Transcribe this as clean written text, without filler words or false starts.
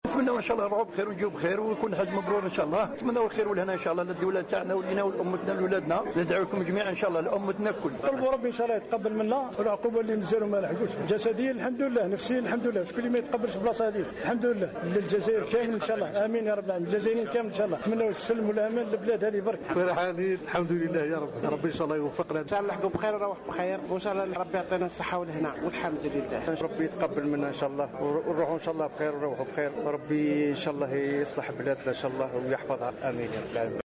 نتمنى ان شاء الله نروحوا بخير ونجيو بخير ويكون حج مبرور ان شاء الله. نتمنى الخير والهنا ان شاء الله للدوله تاعنا ولينا ولامتنا ولولادنا. ندعو لكم جميعا ان شاء الله لامتنا الكل. طلبوا ربي ان شاء الله يتقبل منا والعقوبه اللي نزلوا ما لحقوش جسديا الحمد لله، نفسيا الحمد لله، شكون اللي ما يتقبلش بلاصه هذه الحمد لله. للجزائر كامل ان شاء الله، امين يا رب العالمين، الجزائريين كامل ان شاء الله. نتمنوا السلم والامان للبلاد هذه برك. فرحانين الحمد لله يا ربي ان شاء الله يوفقنا ان شاء الله نلحقوا بخير ونروح بخير وان شاء الله ربي يعطينا الصحه والهنا والحمد لله. ربي يتقبل منا ان شاء الله ونروحوا ان شاء الله بخير ونروحوا بخير، وربي ان شاء الله يصلح بلادنا ان شاء الله ويحفظها، امين يا رب العالمين.